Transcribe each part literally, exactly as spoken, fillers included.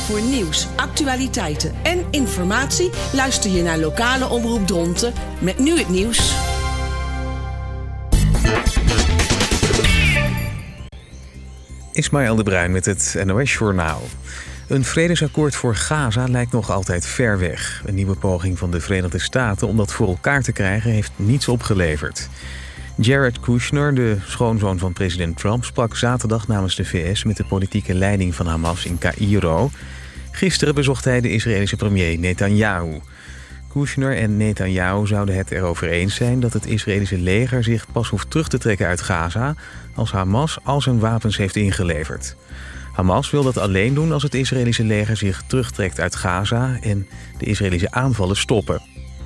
Voor nieuws, actualiteiten en informatie luister je naar lokale Omroep Dronten met nu het nieuws. Ismaël de Bruin met het N O S-journaal. Een vredesakkoord voor Gaza lijkt nog altijd ver weg. Een nieuwe poging van de Verenigde Staten om dat voor elkaar te krijgen heeft niets opgeleverd. Jared Kushner, de schoonzoon van president Trump, sprak zaterdag namens de V S met de politieke leiding van Hamas in Caïro. Gisteren bezocht hij de Israëlische premier Netanyahu. Kushner en Netanyahu zouden het erover eens zijn dat het Israëlische leger zich pas hoeft terug te trekken uit Gaza als Hamas al zijn wapens heeft ingeleverd. Hamas wil dat alleen doen als het Israëlische leger zich terugtrekt uit Gaza en de Israëlische aanvallen stoppen.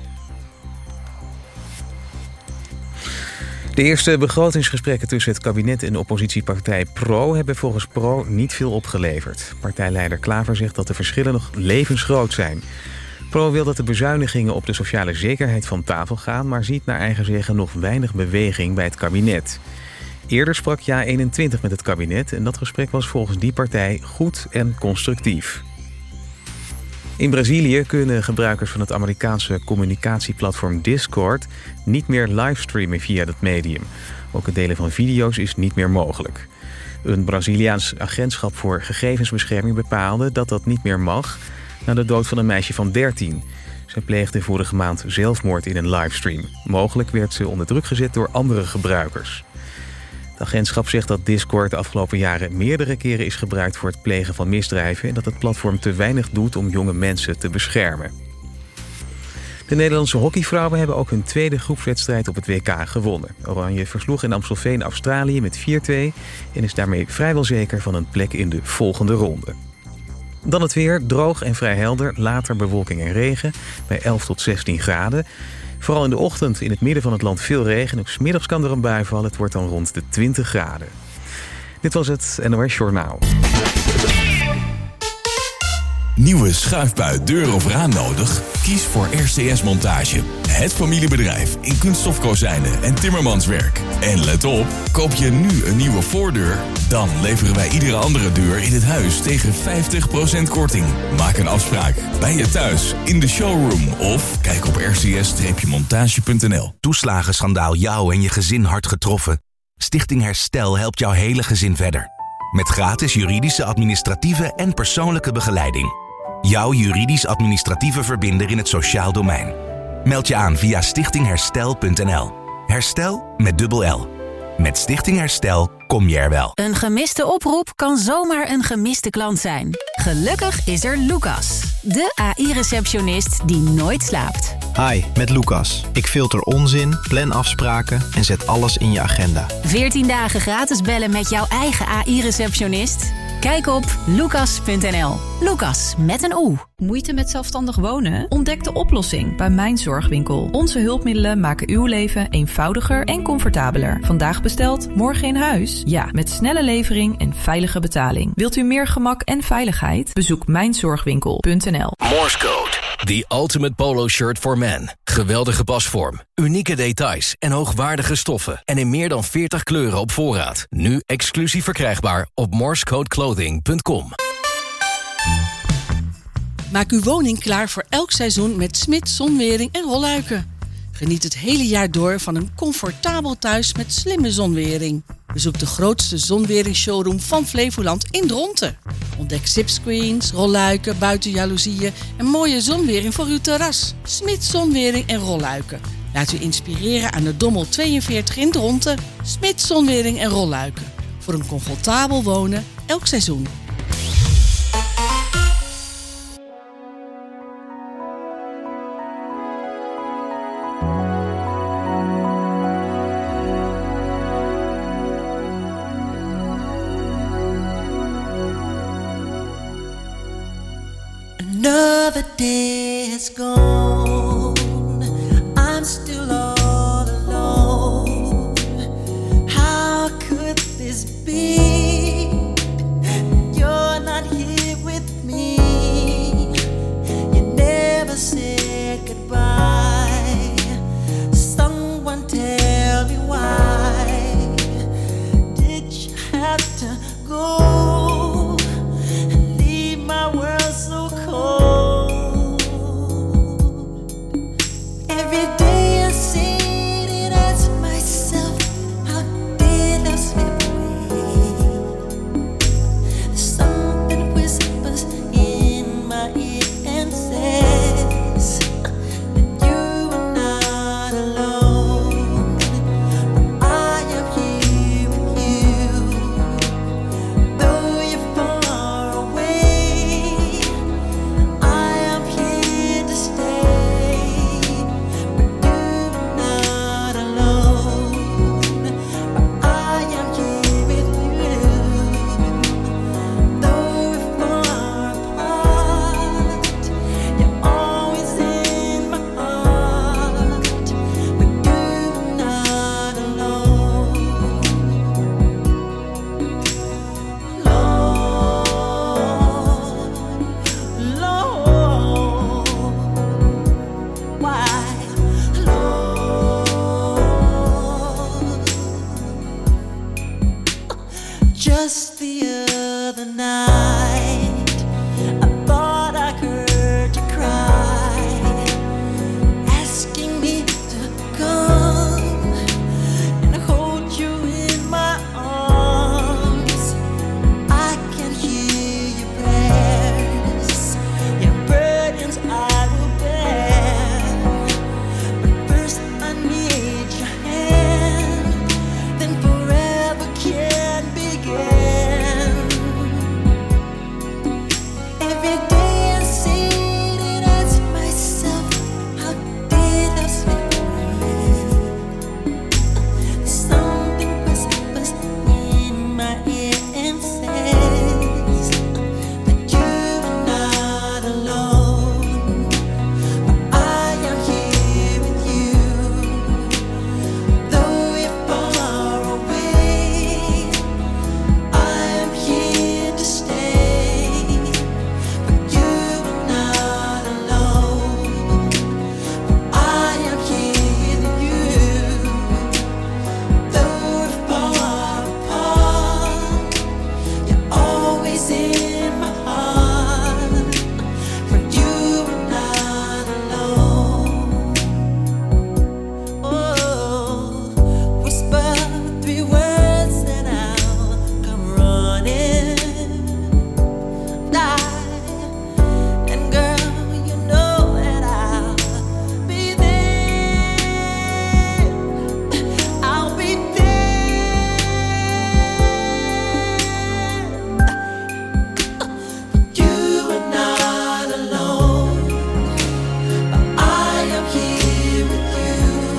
De eerste begrotingsgesprekken tussen het kabinet en de oppositiepartij PRO hebben volgens PRO niet veel opgeleverd. Partijleider Klaver zegt dat de verschillen nog levensgroot zijn. PRO wil dat de bezuinigingen op de sociale zekerheid van tafel gaan, maar ziet naar eigen zeggen nog weinig beweging bij het kabinet. Eerder sprak Ja eenentwintig met het kabinet en dat gesprek was volgens die partij goed en constructief. In Brazilië kunnen gebruikers van het Amerikaanse communicatieplatform Discord niet meer livestreamen via dat medium. Ook het delen van video's is niet meer mogelijk. Een Braziliaans agentschap voor gegevensbescherming bepaalde dat dat niet meer mag na de dood van een meisje van dertien. Zij pleegde vorige maand zelfmoord in een livestream. Mogelijk werd ze onder druk gezet door andere gebruikers. Het agentschap zegt dat Discord de afgelopen jaren meerdere keren is gebruikt voor het plegen van misdrijven en dat het platform te weinig doet om jonge mensen te beschermen. De Nederlandse hockeyvrouwen hebben ook hun tweede groepswedstrijd op het W K gewonnen. Oranje versloeg in Amstelveen Australië met vier twee en is daarmee vrijwel zeker van een plek in de volgende ronde. Dan het weer, droog en vrij helder, later bewolking en regen bij elf tot zestien graden. Vooral in de ochtend in het midden van het land veel regen. Ook 's middags kan er een bui vallen. Het wordt dan rond de twintig graden. Dit was het N O S-journaal. Nieuwe schuifbui, deur of raam nodig? Kies voor R C S Montage. Het familiebedrijf in kunststofkozijnen en timmermanswerk. En let op, koop je nu een nieuwe voordeur? Dan leveren wij iedere andere deur in het huis tegen vijftig procent korting. Maak een afspraak bij je thuis, in de showroom of kijk op r c s montage punt n l. Toeslagenschandaal jou en je gezin hard getroffen? Stichting Herstel helpt jouw hele gezin verder. Met gratis juridische, administratieve en persoonlijke begeleiding. Jouw juridisch-administratieve verbinder in het sociaal domein. Meld je aan via stichting herstel punt n l. Herstel met dubbel L. Met Stichting Herstel kom je er wel. Een gemiste oproep kan zomaar een gemiste klant zijn. Gelukkig is er Lucas, de A I-receptionist die nooit slaapt. Hi, met Lucas. Ik filter onzin, plan afspraken en zet alles in je agenda. veertien dagen gratis bellen met jouw eigen A I-receptionist? Kijk op lucas punt n l. Lucas met een O. Moeite met zelfstandig wonen? Ontdek de oplossing bij Mijn Zorgwinkel. Onze hulpmiddelen maken uw leven eenvoudiger en comfortabeler. Vandaag besteld, morgen in huis? Ja, met snelle levering en veilige betaling. Wilt u meer gemak en veiligheid? Bezoek mijn zorgwinkel punt n l. Morse Code. The ultimate polo shirt for men. Geweldige pasvorm, unieke details en hoogwaardige stoffen. En in meer dan veertig kleuren op voorraad. Nu exclusief verkrijgbaar op morsecode clothing punt com. Maak uw woning klaar voor elk seizoen met Smit Zonwering en Rolluiken. Geniet het hele jaar door van een comfortabel thuis met slimme zonwering. Bezoek de grootste zonwering-showroom van Flevoland in Dronten. Ontdek zipscreens, rolluiken, buitenjaloezieën en mooie zonwering voor uw terras. Smit Zonwering en Rolluiken. Laat u inspireren aan de Dommel tweeënveertig in Dronten. Smit Zonwering en Rolluiken. Voor een comfortabel wonen elk seizoen. Another day is gone. I'm still all alone. How could this be? You're not here with me. You never said goodbye. Someone tell me why did you have to go and leave my world night. I thought I heard you cry, asking me to come and hold you in my arms. I can hear your prayers, your burdens I will bear. But first I need your hand, then forever can begin. Every day I sit and ask myself, how did I slip away? Something whispers in my ear and says that you are not alone. But I am here with you, though you're far away. I am here to stay, but you are not alone. I am here with you, though we're far apart. You're always in my heart, for you are not alone. Oh, whisper three words and I'll come running. Die, and girl, you know that I'll be there. I'll be there. You are not alone. I am here with you,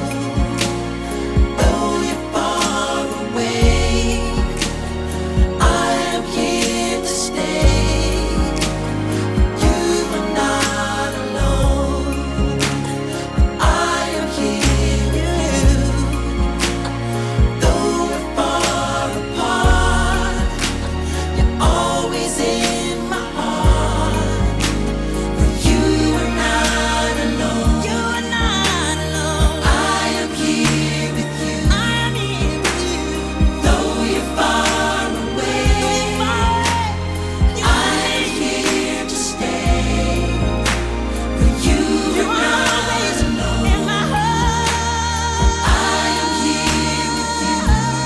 though you're far away. I am here to stay. You are not alone. I am here with you, though we're far apart. You're always in my heart, for you are not alone. You are not alone. I am here with you. I am here with you, though you're far away. I am here to stay, for you are not alone. In my heart, I am here with you,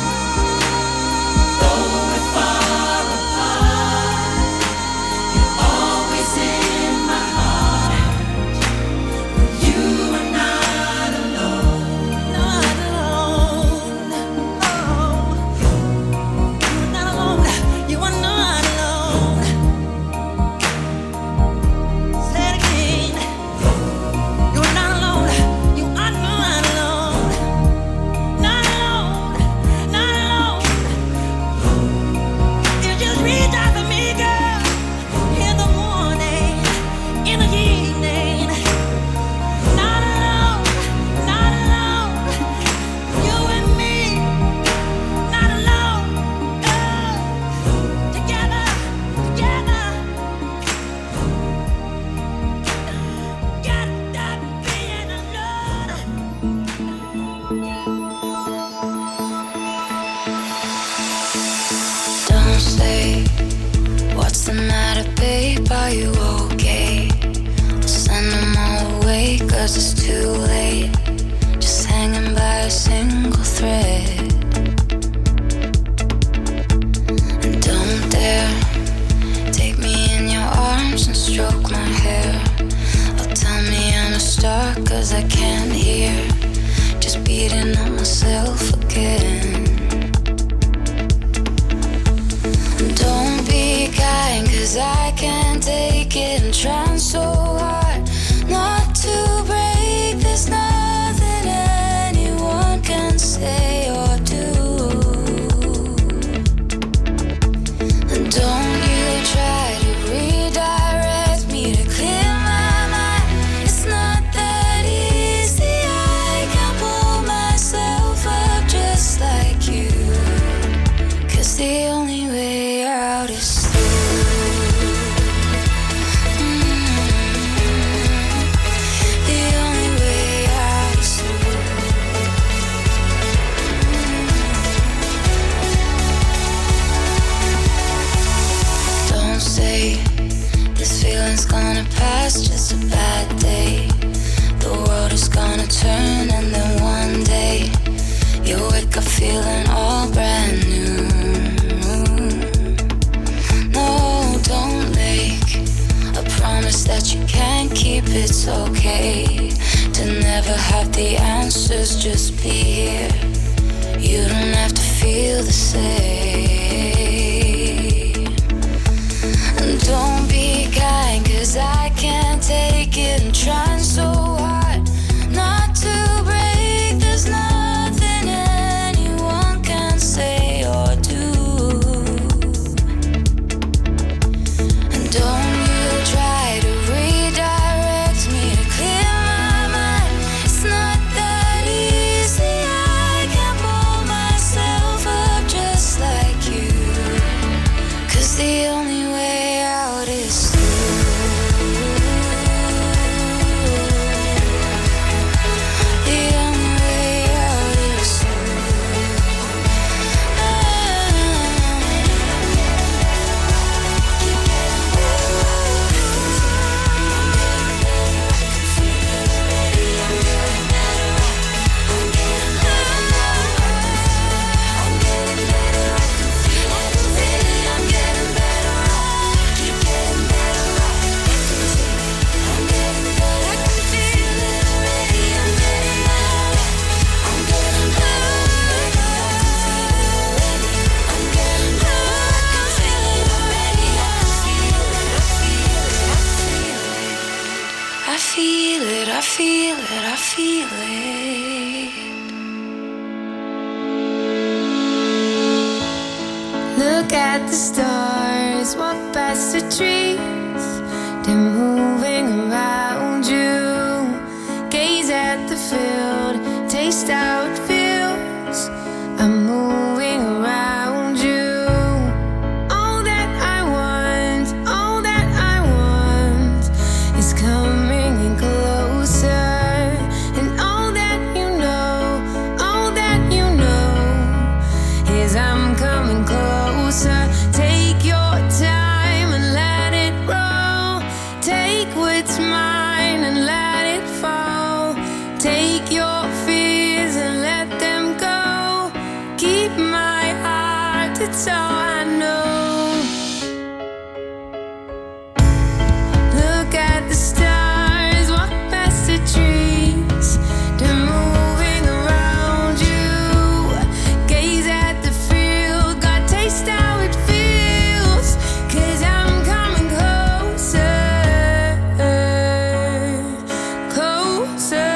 though we're far apart. You're always in my heart, for you are not alone. Not alone. Oh, you're not alone. You are not alone. Say it again. You are not alone. You are not alone. Not alone. Not alone. You just reach out for me, girl, in the morning, in the evening. Not alone. Not alone. You and me. Not alone. Oh, together, together. Got that being alone. Don't say, what's the matter, babe? Are you okay? I'll send them all away, cause it's too late. Just hanging by a single thread. And don't dare take me in your arms and stroke my hair. I'll tell me I'm a star, cause I can't hear. Just beating on myself again. Don't be kind, cause I can't take it. I'm trying so hard not to break. There's nothing anyone can say or do. And don't you try to redirect me to clear my mind. It's not that easy. I can pull myself up just like you, cause the only way out is through. Mm. The only way out it's a bad day. The world is gonna turn and then one day you wake up feeling all brand new. No, don't make a promise that you can't keep. It's okay to never have the answers, just be here. You don't have to feel the same. And don't be kind, cause I can't take it. I'm trying so hard not to break. There's nothing anyone can say or do. And don't you try to redirect me to clear my mind. It's not that easy. I can't pull myself up just like you. Cause the only way out is through. The only way out is through. I feel it, I feel it, I feel it. Look at the stars, walk past the trees. They're moving around you. Gaze at the field, taste how it feels. I'm moving around you. All that I want, all that I want is coming in closer. And all that you know, all that you know is I'm coming closer. Take your time and let it roll. Take what's mine and let it fall. Take your fears and let them go. Keep my heart, it's all I know. Look at the stars, walk past the trees. They're moving around you. Gaze at the field, God, taste how it feels. Cause I'm coming closer, closer.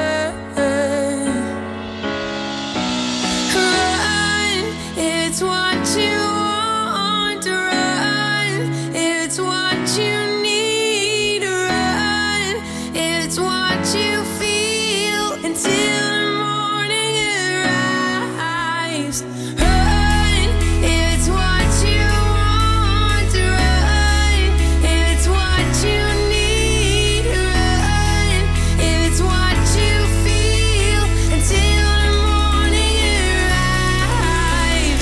Run, it's what you want to run. It's what you need to run. It's what you feel until the morning arrives. Run, it's what you want to run. It's what you need to run. It's what you feel until the morning arrives.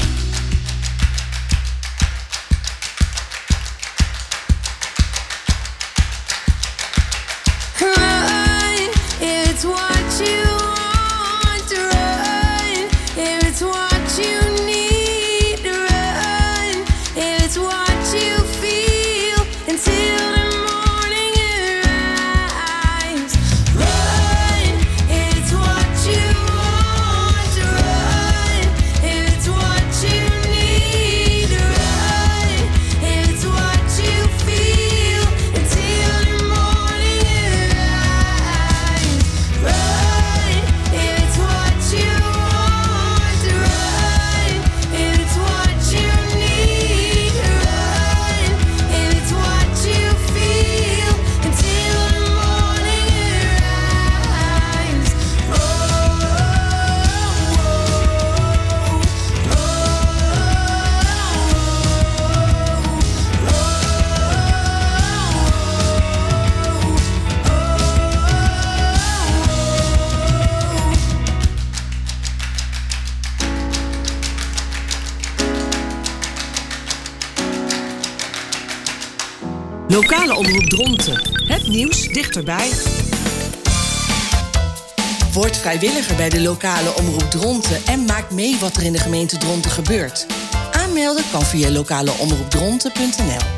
Run, it's what you want to run. It's what you need to run. It's what you feel until the morning arrives. Run, it's what you want to run. It's what you need to run. It's what you feel until the morning arrives. Run, it's what you want to run. It's what you need to run. It's what you Lokale omroep Dronten. Het nieuws dichterbij. Word vrijwilliger bij de lokale omroep Dronten en maak mee wat er in de gemeente Dronten gebeurt. Aanmelden kan via lokaleomroepdronten punt n l.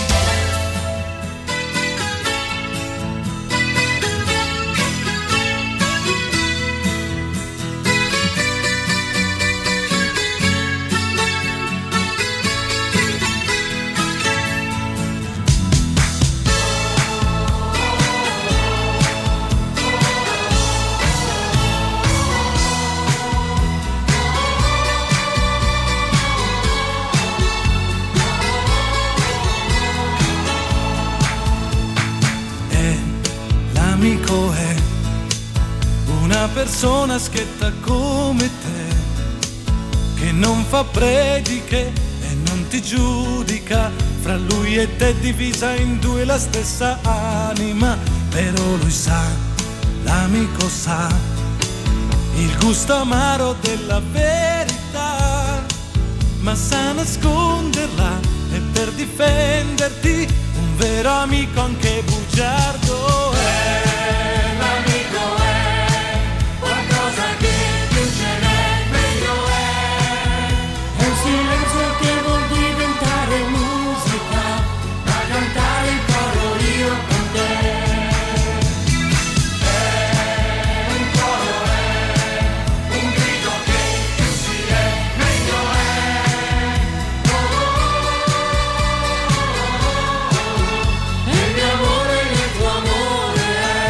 L'amico è una persona schietta come te, che non fa prediche e non ti giudica. Fra lui e te divisa in due la stessa anima, però lui sa, l'amico sa, il gusto amaro della verità, ma sa nasconderla e per difenderti un vero amico anche bugiardo è. L'amico è qualcosa che più ce n'è, meglio è. È un silenzio che vuol diventare musica, da cantare in coro io con te. È un coro, è un grido che più si è, meglio è. Oh, oh, oh, oh. E il mio amore nel tuo amore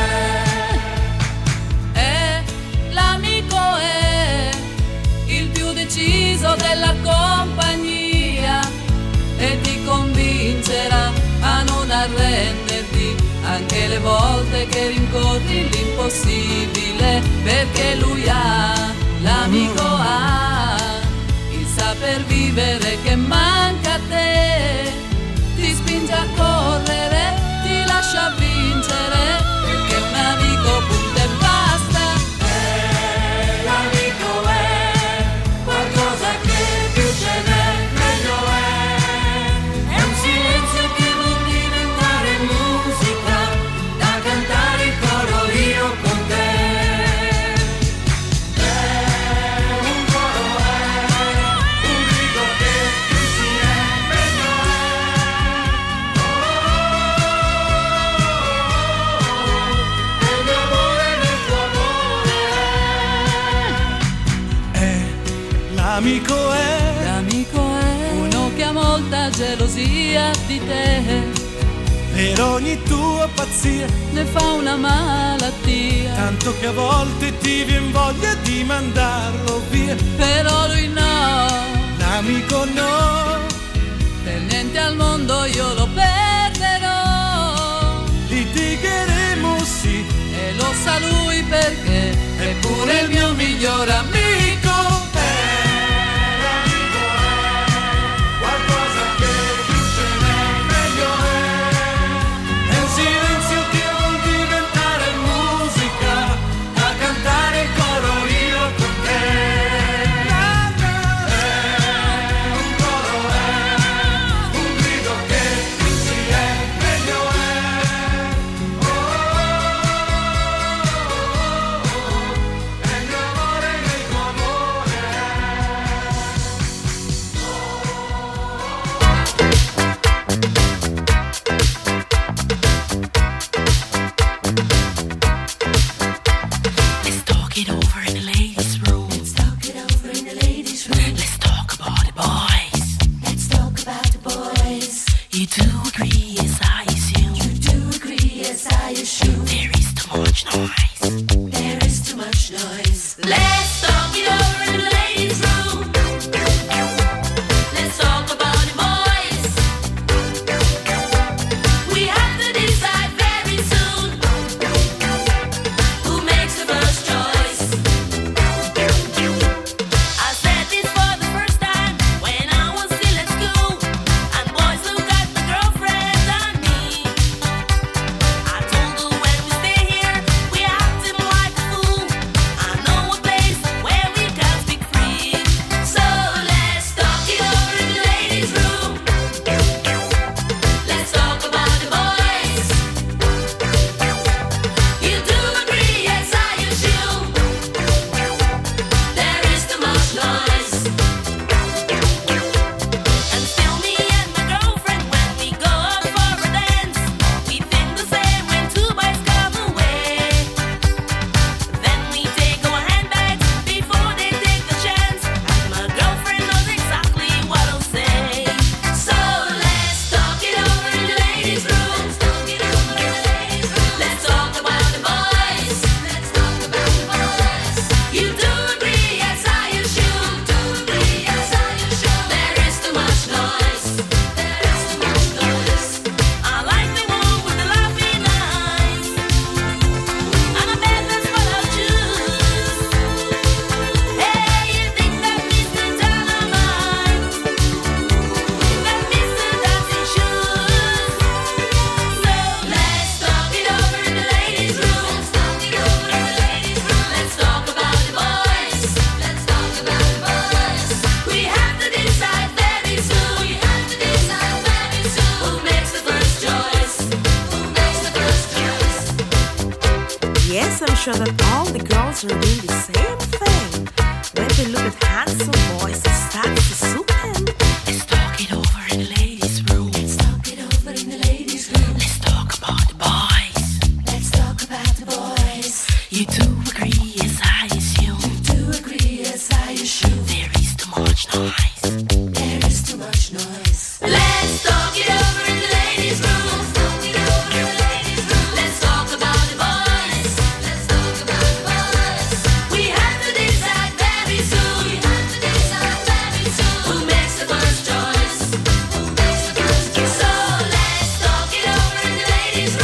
è. È l'amico, è il più deciso della compagnia e ti convincerà a non arrenderti anche le volte che rincorri l'impossibile, perché lui ha, l'amico ha il saper vivere che manca a te, ti spinge a correre, ti lascia vincere, perché un amico punta e basta. Eh, l'amico è qualcosa che più ce n'è, meglio è. È un silenzio che vuol diventare musica, da cantare in coro io con te. È un coro, è un grido che più si è, meglio è. Oh, oh, oh, oh. E il mio amore nel tuo amore è. È l'amico è. L'amico è uno che ha molta gelosia di te, Per ogni tua pazzia ne fa una malattia, tanto che a volte ti vien voglia di mandarlo via. però lui no, L'amico no, per niente al mondo io lo perderò. litigheremo sì, E lo sa lui perché è pure il mio miglior amico. L'amico è qualcosa che più ce n'è, meglio è. È un silenzio che vuol diventare musica, da cantare in coro io con te. È un coro, è un grido che più si è, meglio è. Oh, oh, oh, oh. E il mio amore nel tuo amore Let's talk it over in the ladies' room. Let's talk it over in the ladies' room. Let's talk about the boys. Let's talk about the boys. You do agree, yes I assume. You do agree, yes I assume. There is too much noise. There is too much noise. Let's talk it over in the ladies' room. Let's talk about the boys. We have to decide very soon who makes the first choice. I said this for the first time when I was still at school, and boys look at the girlfriend and me. I told her when we stay here, we acting like a fool. I Yes, I'm sure that all the girls are doing the same thing. When they look at handsome boys, they start to soup him. Let's talk it over in the ladies' room. Let's talk it over in the ladies' room. Let's talk about the boys. Let's talk about the boys. You do agree, yes, I assume. You do agree, yes, I assume. There is too much noise. There is too much noise. Let's talk it over in the ladies' room. Let's talk it over in the ladies' room. Let's talk about the boys. Let's talk about the boys. We have to decide very soon. We have to decide very soon. Who makes the first choice? Who makes the first choice? So let's talk it over in the ladies' room.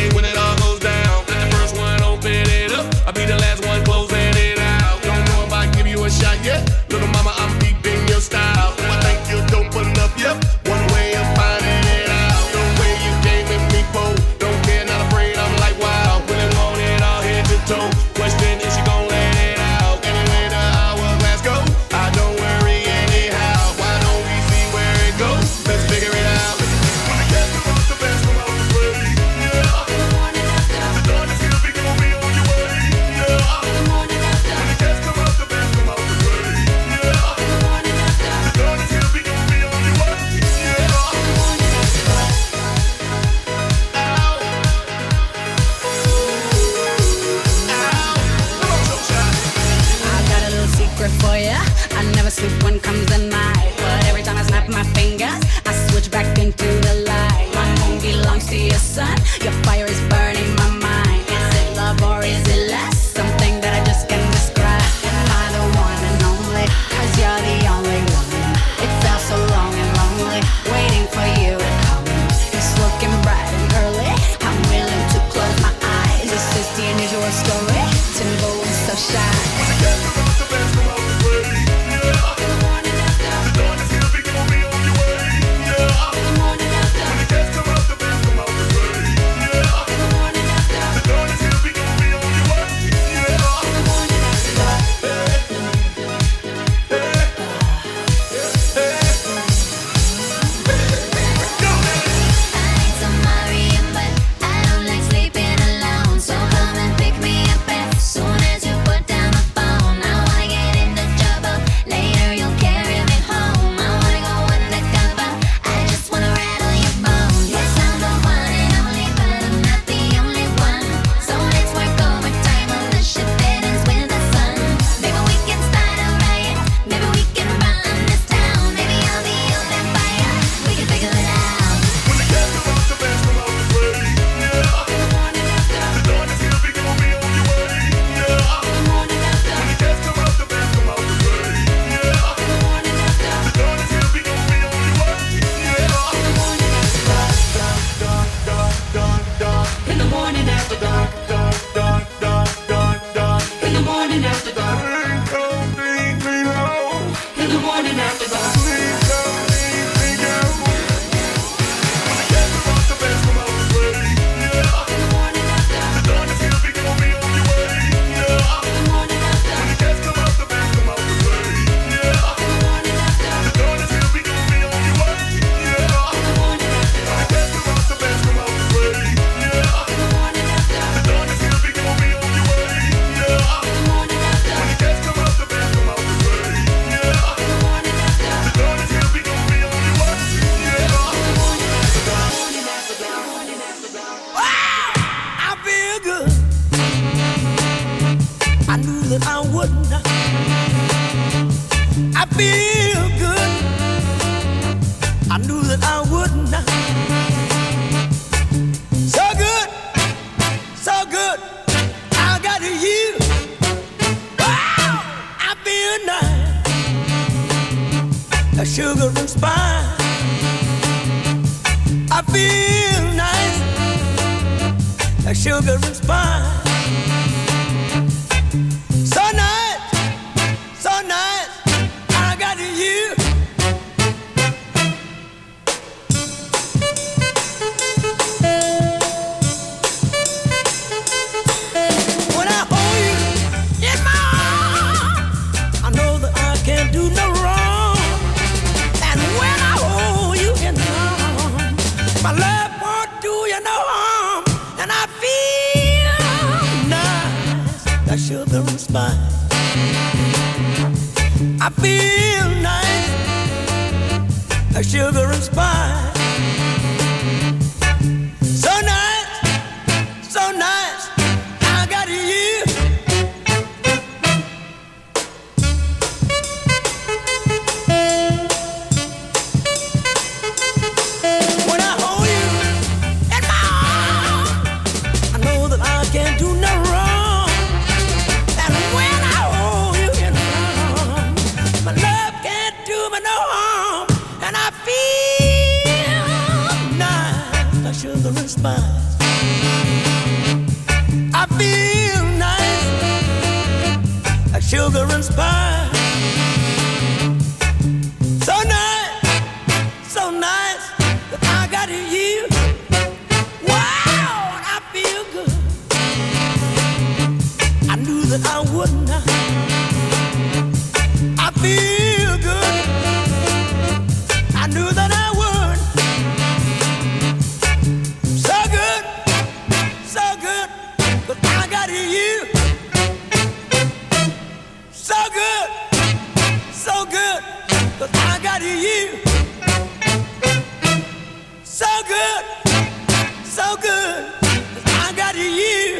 me when it all goes down. Let the first one open it up, I'll be the last one closing it out. Don't know if I give you a shot yet, little mama, I'm deep in your style. I think you're dope enough, yep. One way of finding it out. The way you came in me, po. Don't care, not afraid, I'm like wow. When it want it, I'll head to toe. Question is she gon' let it out? Anyway, the hourglass go. I don't worry anyhow. Why don't we see where it goes? Let's figure it out. When the cats come out, the bands come out the way. Yeah. The dawn is here, we gon' be on your way. Yeah. When the cats come out, the bands come out the way. Yeah. The dawn is here, we gon' be on your way. Yeah. I got a little secret for ya. I never sleep when comes the night, but every time I snap my fingers, I switch back into the light. My moon belongs to your sun. Your fire is burning my mind. Is it love or is it lust? Something that I just can't describe. Am I the one and only? 'Cause you're the only one. It felt so long and lonely, waiting for you to come. It's looking bright and early. I'm willing to close my eyes. This is the unusual story. Timbo is so shy. Sugar and spice. I feel nice, like sugar and spice. So nice, so nice. I got you. When I hold you in my arms, I know that I can't do no wrong. My love won't do you no harm, and I feel nice, like sugar and spice. I feel nice, like sugar and spice. So nice, so nice, I got you. No harm, and I feel good. I knew that I would not. I feel good. I knew that I would. So good, so good, but I got you. So good, so good, but I got you. So good, so good, but I got you.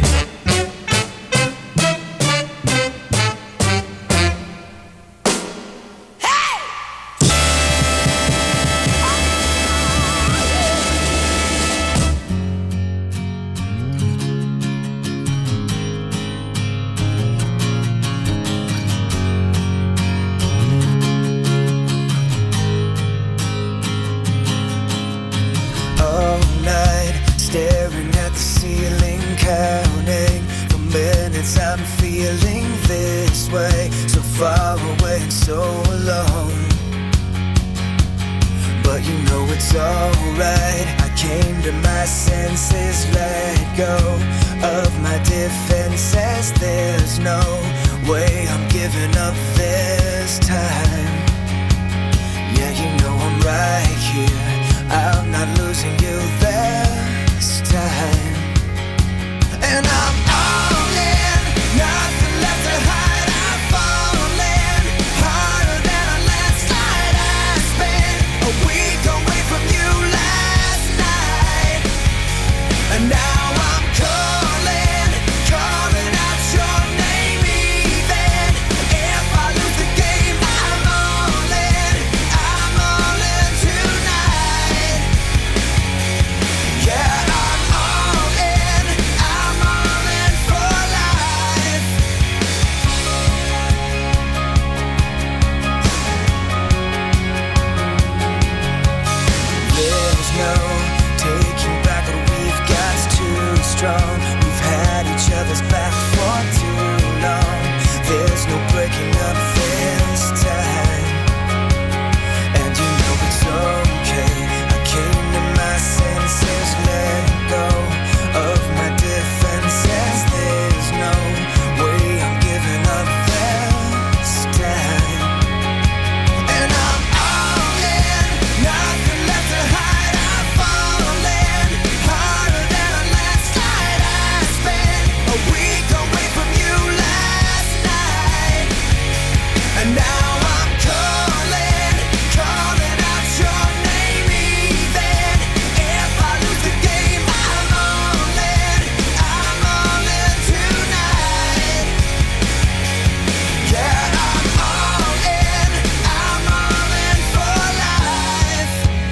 Staring at the ceiling, counting the minutes I'm feeling this way. So far away and so alone. But you know it's alright. I came to my senses, let go of my defenses. There's no way I'm giving up this time. Yeah, you know I'm right here. I'm not losing you this time. And I'm all in, nothing left to hide. I'm falling harder than a landslide. I spent a week away from you last night, and now I'm calling, calling out your name. Even if I lose the game, I'm all in, I'm all in tonight. Yeah. Strong. We've had each other's back for too long. There's no breaking up this time. And you know it's okay. I came to my senses, let go of my defenses. There's no way I'm giving up this time. And I'm all in, nothing left to hide. I'm falling harder than a landslide. I spent a week away from you last night, and now I'm calling, calling out your name. Even if I lose the game, I'm all in, I'm all in tonight. Yeah, I'm all in, I'm all in for life.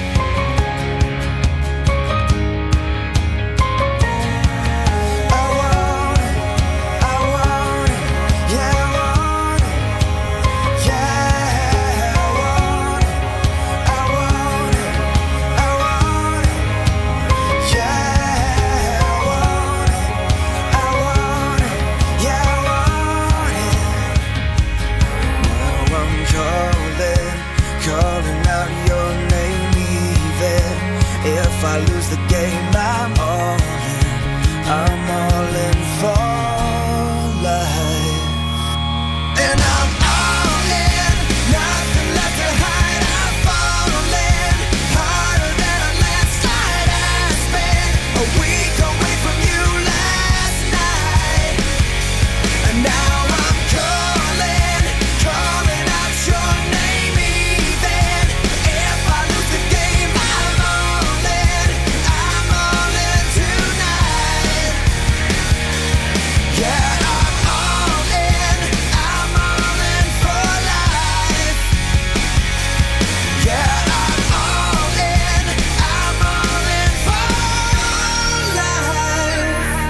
I want it, I want it, yeah, I want it, yeah, I want it, I want it, I want it, yeah, I want it, I want it, yeah, I want it. Now I'm calling, calling out your name. Even if I lose the game, I'm all in, I'm all in for life. And I'm all in, nothing left to hide. I'm falling harder than a landslide. I spent a week away from you last night, and now I'm calling, calling out your name. Even if I lose the game, I'm all in, I'm all in tonight. Yeah, I'm all in, I'm all in for life. Yeah, I'm all in, I'm all in for life.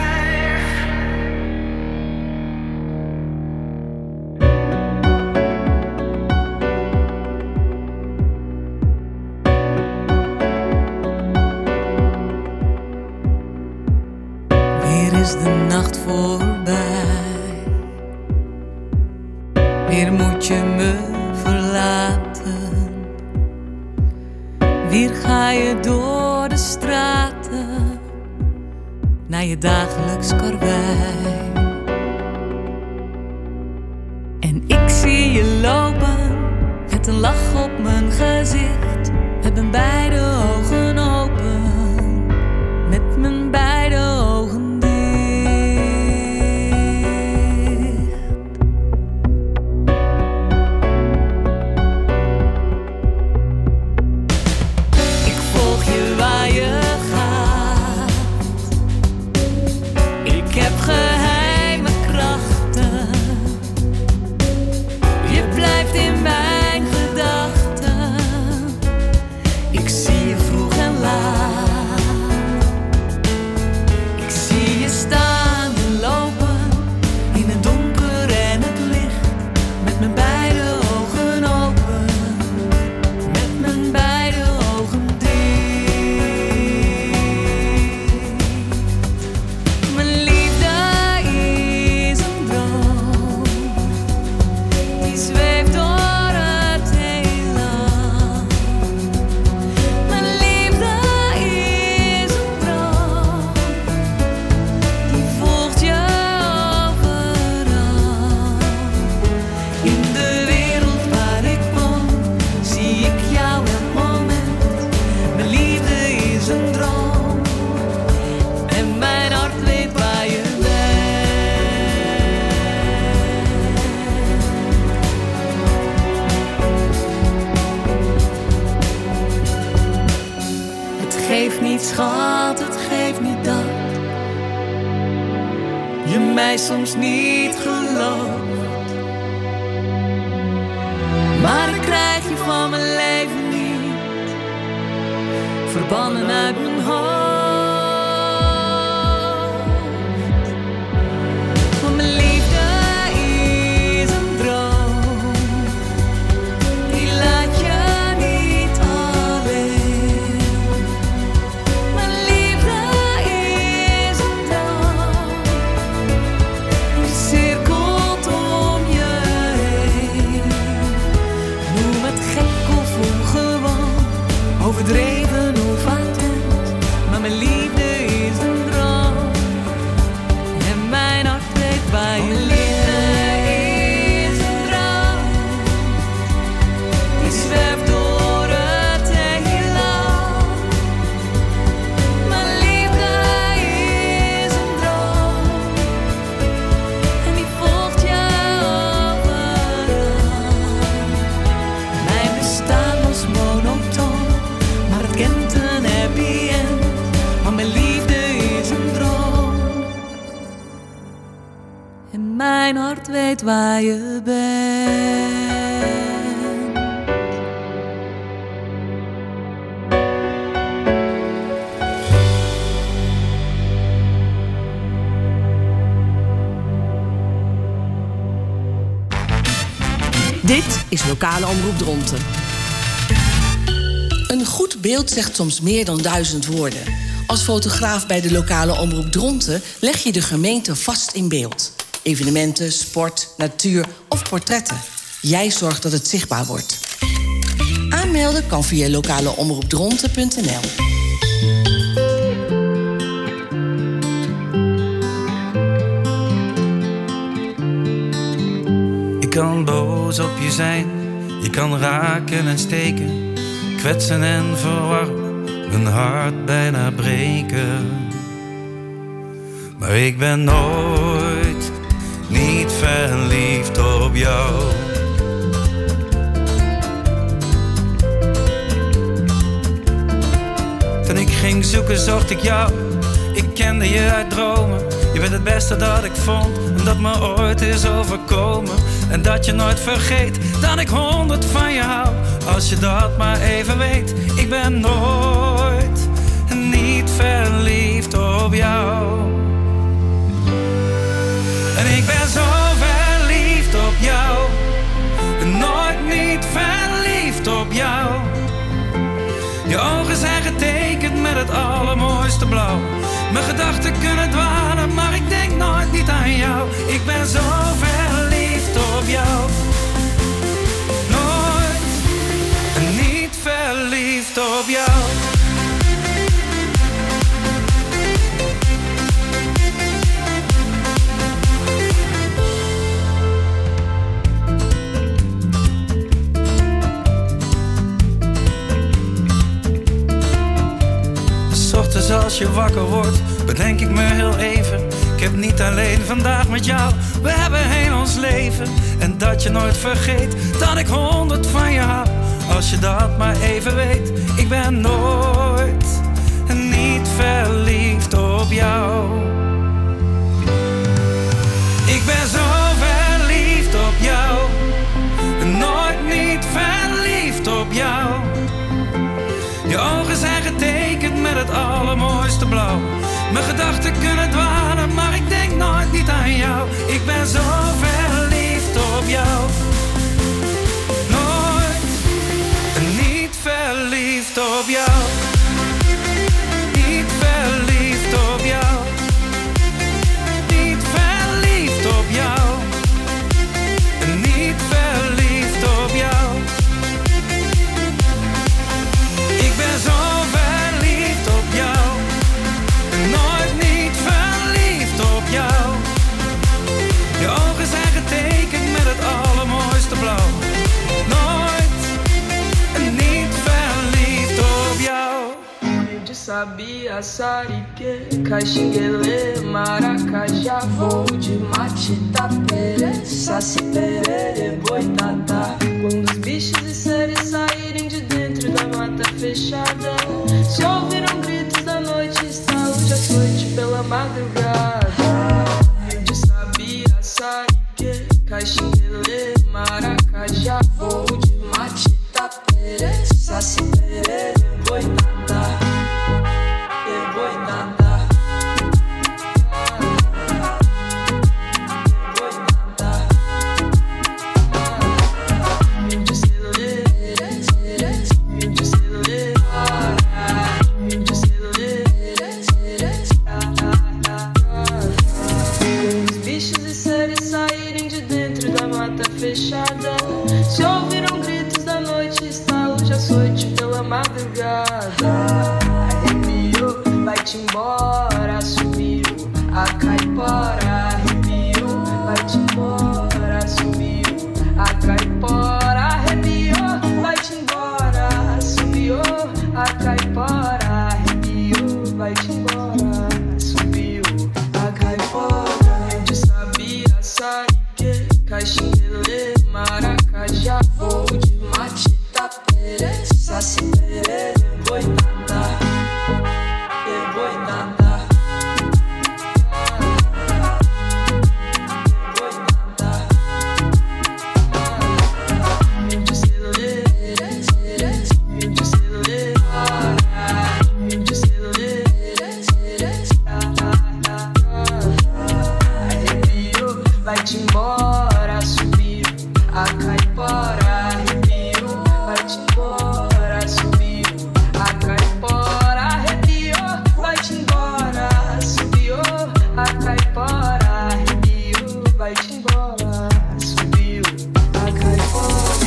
Weer is de nacht voorbij. Weer moet je me verlaten. Weer ga je door de straten. naar je dagelijks karwei. En ik zie je lopen met een lach op mijn gezicht, met mijn beide ogen open, met mijn beide ogen dicht. Ik volg je waar je gaat. Ik heb geheime krachten. Je blijft in mijn gedachten. Ik zie je vroeg en laat. Ik zie je staan en lopen in het donker en het licht, met mijn beide ogen open, met mijn beide ogen dicht. Mijn liefde is een droom, die zweeft door het heelal. Mijn liefde is een droom, die volgt je overal. In de wereld waar ik woon, zie ik jou elk moment. Mijn liefde is een droom, en mijn hart weet waar je bent. Het geeft niet, schat, het geeft niet dat je mij soms niet gelooft. Maar ik krijg je van mijn leven niet verbannen uit mijn hoofd. Want mijn liefde is een droom, die laat je niet alleen. Mijn liefde is een droom, die cirkelt om je heen. Noem het gek of ongewoon, overdreven of attent, maar mijn liefde is een droom, en mijn hart weet waar je ligt. Is een droom, die zwerft door het heelal. Mijn liefde is een droom, en die volgt je overal. Mijn bestaan was monotoon, maar het kent een happy end. Want mijn liefde is een droom, en mijn hart weet waar je bent. Dit is Lokale Omroep Dronten. Een goed beeld zegt soms meer dan duizend woorden. Als fotograaf bij de Lokale Omroep Dronten leg je de gemeente vast in beeld. Evenementen, sport, natuur of portretten. Jij zorgt dat het zichtbaar wordt. Aanmelden kan via lokaleomroepdronten punt n l. Ik kan boos op je zijn, je kan raken en steken, kwetsen en verwarren, mijn hart bijna breken. Maar ik ben nooit niet verliefd op jou. Toen ik ging zoeken zocht ik jou, ik kende je uit dromen. Je bent het beste dat ik vond en dat me ooit is overkomen. En dat je nooit vergeet dat ik honderd van je hou. Als je dat maar even weet, ik ben nooit niet verliefd op jou. En ik ben zo verliefd op jou, nooit niet verliefd op jou. Je ogen zijn getekend met het allermooiste blauw. Mijn gedachten kunnen dwalen, maar ik denk nooit niet aan jou. Ik ben zo verliefd op jou. Nooit niet verliefd op jou. Als je wakker wordt, bedenk ik me heel even. Ik heb niet alleen vandaag met jou, we hebben heel ons leven. En dat je nooit vergeet, dat ik honderd van je hou. Als je dat maar even weet, ik ben nooit niet verliefd op jou. Ik ben zo verliefd op jou, nooit niet verliefd op jou. Je ogen zijn getekend met het allermooiste blauw. Mijn gedachten kunnen dwalen, maar ik denk nooit niet aan jou. Ik ben zo verliefd op jou. Nooit niet verliefd op jou. Niet verliefd op jou. Niet verliefd op jou. Niet verliefd op jou. Ik ben zo verliefd op jou. Nooit niet verliefd op jou. Je ogen zijn getekend met het allermooiste blauw. Nooit niet verliefd op jou. De sabia, sarique, caxinguele, maracajá, voo de mate, tapere, saci, perere, boitatá. Quando os bichos e seres saírem de dentro da mata fechada, só ouviram gritos da noite, estalo de açoite pela madrugada. De sabia, sarique, caxinguele, maracajá, voo de mate, tapere, saci, perere, boitatá. Fechada, só ouviram gritos da noite, estalo de açoite pela madrugada. Arrepiou, vai-te embora, subiu a caipora. Arrepiou, vai-te embora, subiu a caipora. Arrepiou, vai-te embora, subiu a caipora. Arrepiou, vai-te embora, subiu a caipora. De sabia, sarique, caxinguele, maracajá, voo de mate, tapere, saci, perere, boitatá, e boitatá. Arrepiou, vai-te embora, subiu a caipora. Arrepiou, vai-te embora, subiu a caipora. Arrepiou, vai-te embora, subiu a caipora. Arrepiou, vai-te embora, subiu a caipora.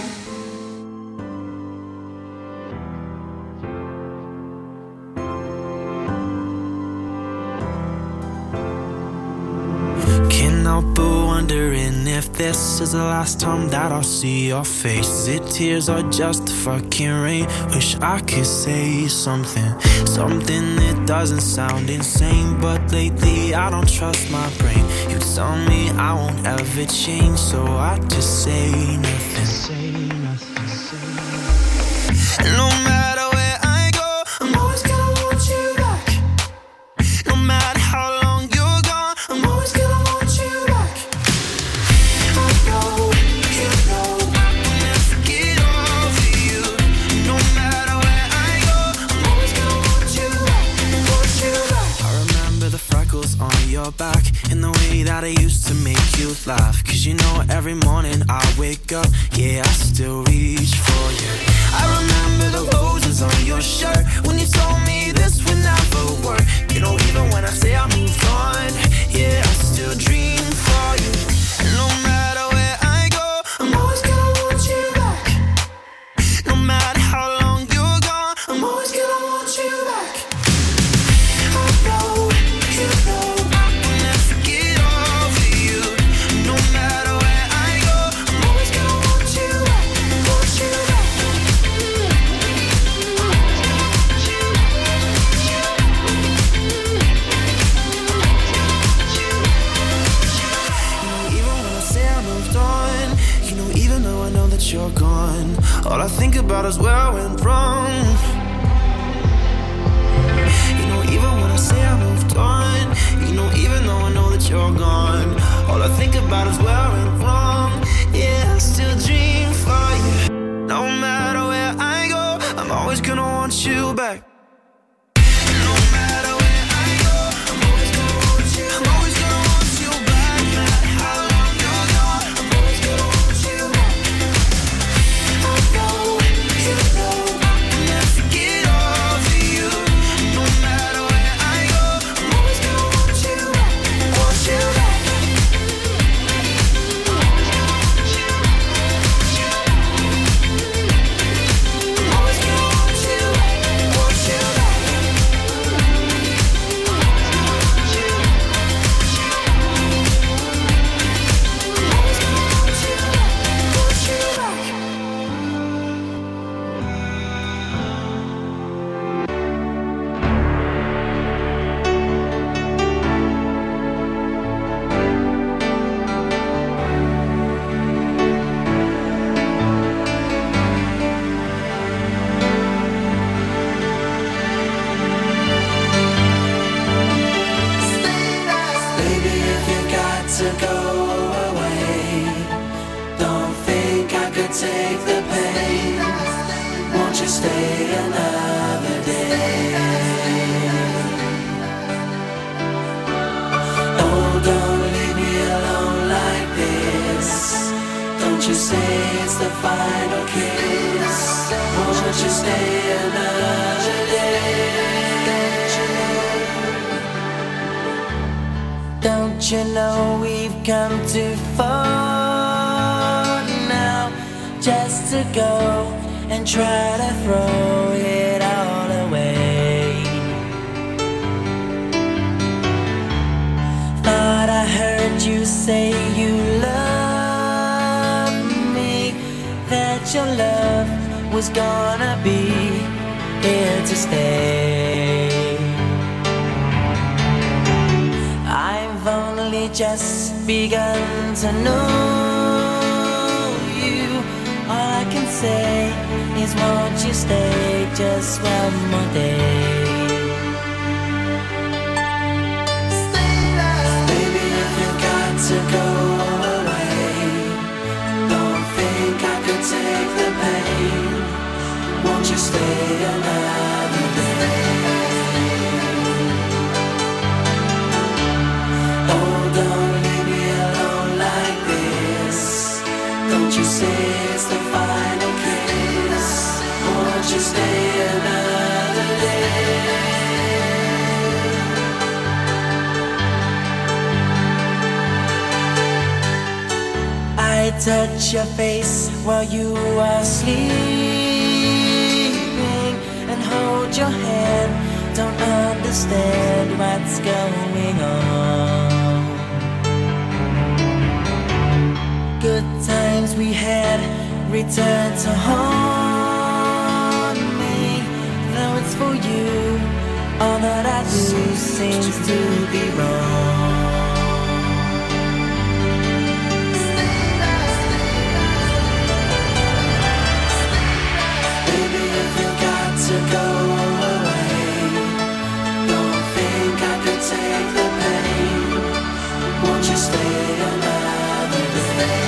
Can't help but wondering if this is the last time that I'll see your face. Is it tears or just the fucking rain? Wish I could say something, something that doesn't sound insane. But lately I don't trust my brain. You tell me I won't ever change, so I just say nothing. Say nothing, say nothing. No matter where I go, I'm always gonna want you back. No matter how long you're gone, I'm always gonna want you back. I know, you know, I will never get over you. No matter where I go, I'm always gonna want you back, want you back. I remember the freckles on your back and the way that I used to make you laugh. Cause you know every morning I wake up, yeah, I still reach for you. I remember the roses on your shirt when you told me this would never work. You know, even when I say I moved on, yeah, I still dream for you. No matter where I go, I'm always gonna want you back. No matter how long you're gone, I'm always gonna want you back. I know, you know, I will never get over you. No matter where I go, I'm always gonna want you back, want you back. I think about is where I went wrong. You know, even when I say I moved on, you know, even though I know that you're gone, all I think about is where I went wrong. Yeah, I still dream for you. No matter where I go, I'm always gonna want you back. No matter where I go, I'm always gonna want you. I'm always gonna want you back. No matter how long you're gone, I'm always gonna want you back. I know, you know, I'll never get over you. No matter where I go, I'm always gonna want you back. Want you back. Don't you know we've come too far now just to go and try to throw it all away? Thought I heard you say you love me, that your love was gonna be here to stay. I've only just begun to know you. All I can say is won't you stay just one more day? Baby, if you got to go away, don't think I could take the pain. Won't you stay another day? Oh, don't leave me alone like this. Don't you say it's the final kiss. Won't you stay another day? I touch your face while you are sleeping and hold your hand. Don't understand what's going on. Good times we had return to haunt me. Though it's for you, all that I do seems to be wrong. Baby, if you got to go away, don't think I could take the pain. Won't you stay another day?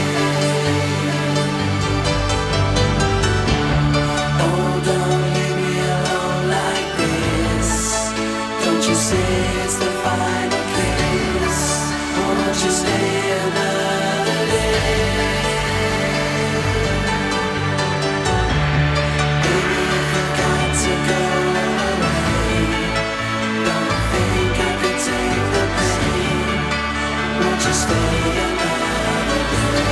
Oh, don't leave me alone like this. Don't you say it's the final kiss. Won't you stay another day? Baby, if you got to go away, don't think I could take the pain. Won't you stay another day?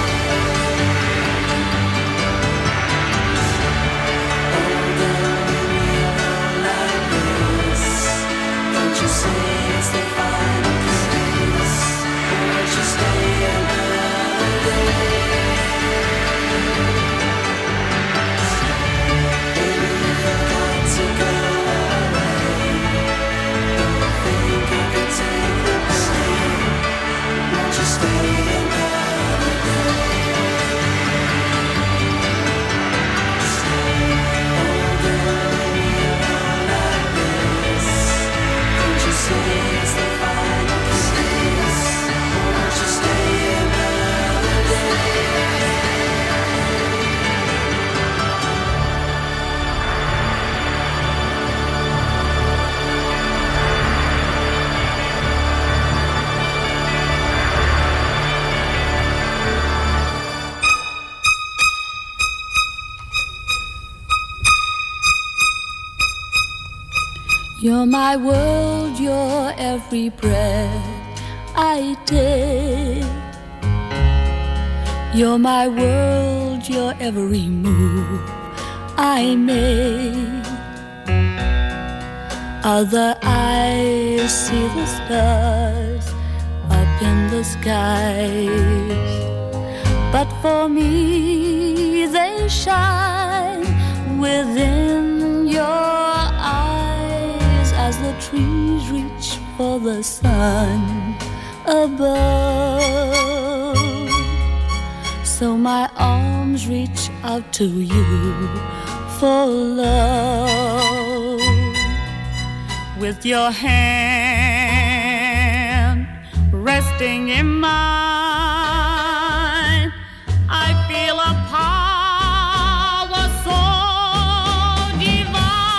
Oh, don't leave me alone like this. Don't you say it's the final kiss. Won't you stay another day? Baby, if you got to go away, don't think I could take the pain. Won't you stay You're my world, you're every breath I take. You're my world, you're every move I make. Other eyes see the stars up in the skies, but for me they shine within your eyes as the trees reach for the sun above. So my arms reach out to you for love. With your hand resting in mine, I feel a power so divine.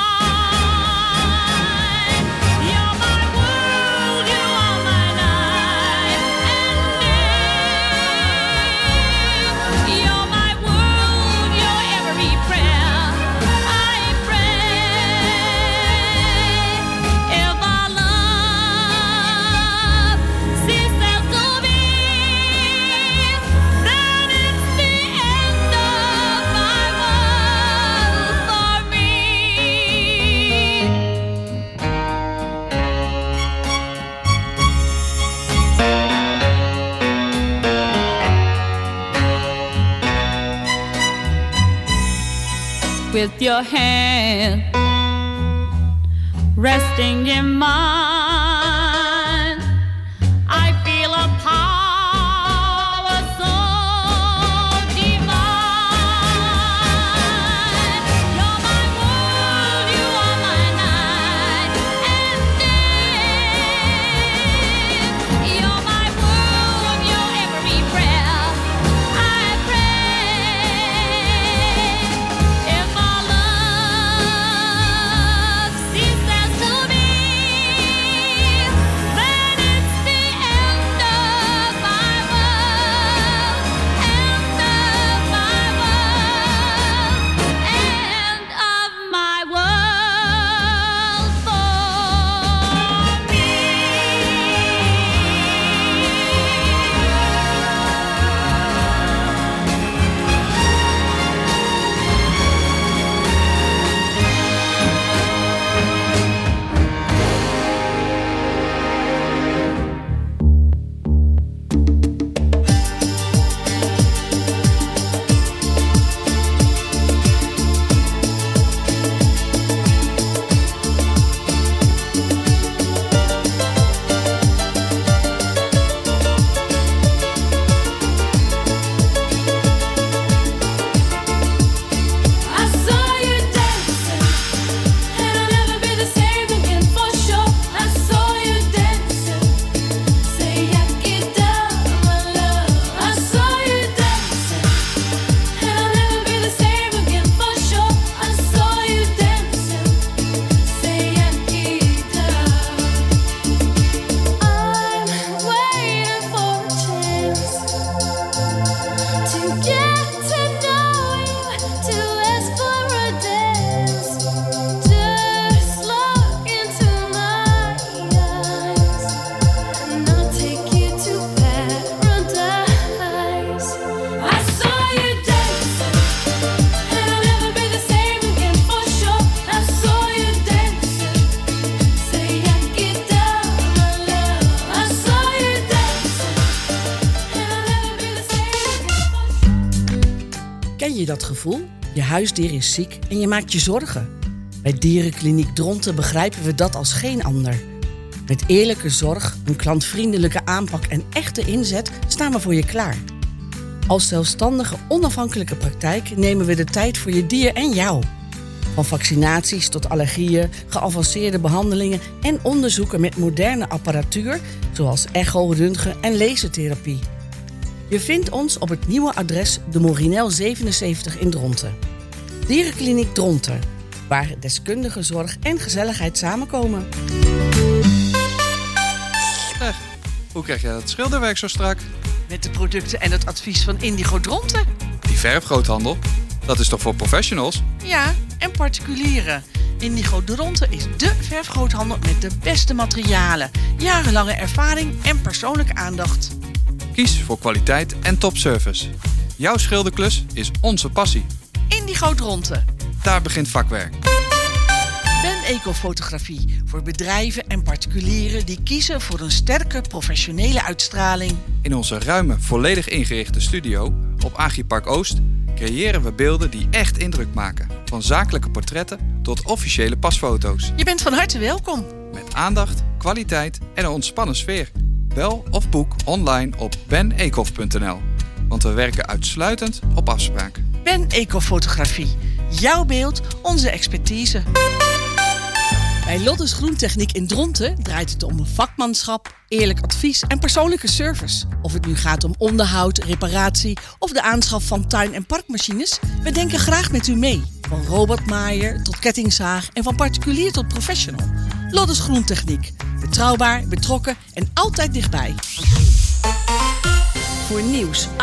You're my world, you are my night and day. You're my world, you're every prayer I pray. If our love ceases to be, then it's the end of my world for me. With your hand resting in mine, I feel a power so divine. You're my world, you are my night and day. You're my world, you're every prayer I pray. If our love ceases to be, then it's the end of my world, end of my world, end of my world for me. I saw you dancing, and I'll never be the same again for sure. I saw you dancing, say yakida, my love. I saw you dancing, and I'll never be the same again for sure. I saw you dancing, say yakida. I'm waiting for a chance to get to know you, to ask for a dance. Just look into my eyes, and I'll take you to paradise. I saw you dancing, and I'll never be the same again for sure. I saw you dancing, say yakida, my love. I saw you dancing, and I'll never be the same again for sure. Ken je dat gevoel? Je huisdier is ziek en je maakt je zorgen. Bij Dierenkliniek Dronten begrijpen we dat als geen ander. Met eerlijke zorg, een klantvriendelijke aanpak en echte inzet staan we voor je klaar. Als zelfstandige, onafhankelijke praktijk nemen we de tijd voor je dier en jou. Van vaccinaties tot allergieën, geavanceerde behandelingen en onderzoeken met moderne apparatuur, zoals echo, röntgen en lasertherapie. Je vindt ons op het nieuwe adres de Morinel zevenenzeventig in Dronten. Dierenkliniek Dronten, waar deskundige zorg en gezelligheid samenkomen. Zeg, hoe krijg jij dat schilderwerk zo strak? Met de producten en het advies van Indigo Dronten. Die verfgroothandel, dat is toch voor professionals? Ja, en particulieren. Indigo de Ronte is dé verfgroothandel met de beste materialen, jarenlange ervaring en persoonlijke aandacht. Kies voor kwaliteit en topservice. Jouw schilderklus is onze passie. Indigo de Ronte. Daar begint vakwerk. Ben Ecofotografie voor bedrijven en particulieren die kiezen voor een sterke professionele uitstraling. In onze ruime, volledig ingerichte studio op Agripark Oost creëren we beelden die echt indruk maken. Van zakelijke portretten tot officiële pasfoto's. Je bent van harte welkom. Met aandacht, kwaliteit en een ontspannen sfeer. Bel of boek online op ben ecof punt n l. Want we werken uitsluitend op afspraak. Ben Ecofotografie. Jouw beeld, onze expertise. Bij Lottes Groentechniek in Dronten draait het om vakmanschap, eerlijk advies en persoonlijke service. Of het nu gaat om onderhoud, reparatie of de aanschaf van tuin- en parkmachines, we denken graag met u mee. Van robotmaaier tot kettingzaag en van particulier tot professional. Lottes Groentechniek. Betrouwbaar, betrokken en altijd dichtbij. Voor nieuws,